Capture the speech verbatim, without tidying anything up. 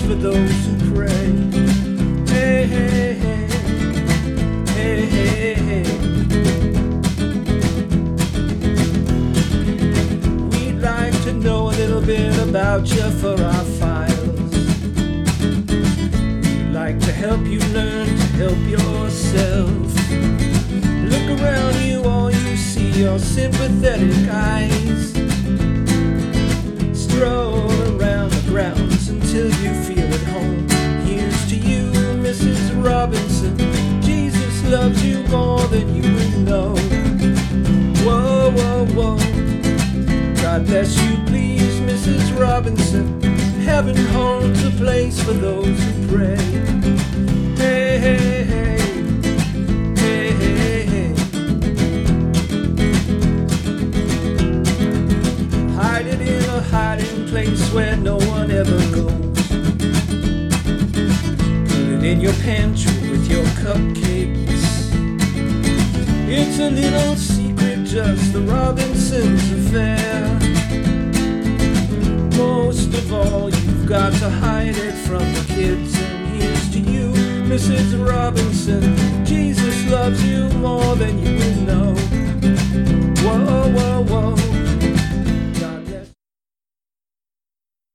for those who pray. Hey, hey, hey, hey, hey, hey. We'd like to know a little bit about you for our files. We'd like to help you learn to help yourself. Look around you, all you see are sympathetic eyes. Stroll around the grounds until you feel at home. Here's to you, Missus Robinson. Jesus loves you more than you would know. Whoa, whoa, whoa. God bless you, please, Missus Robinson. Heaven holds a place for those who pray. Hey, hey, hey. Hey, hey, hey. Hide it in a hiding place where no one ever goes. Put it in your pantry with your cupcakes. It's a little secret, just the Robinsons' affair. Most of all, you've got to hide it from the kids. And here's to you, Missus Robinson. Jesus loves you more than you will know. Whoa, whoa, whoa.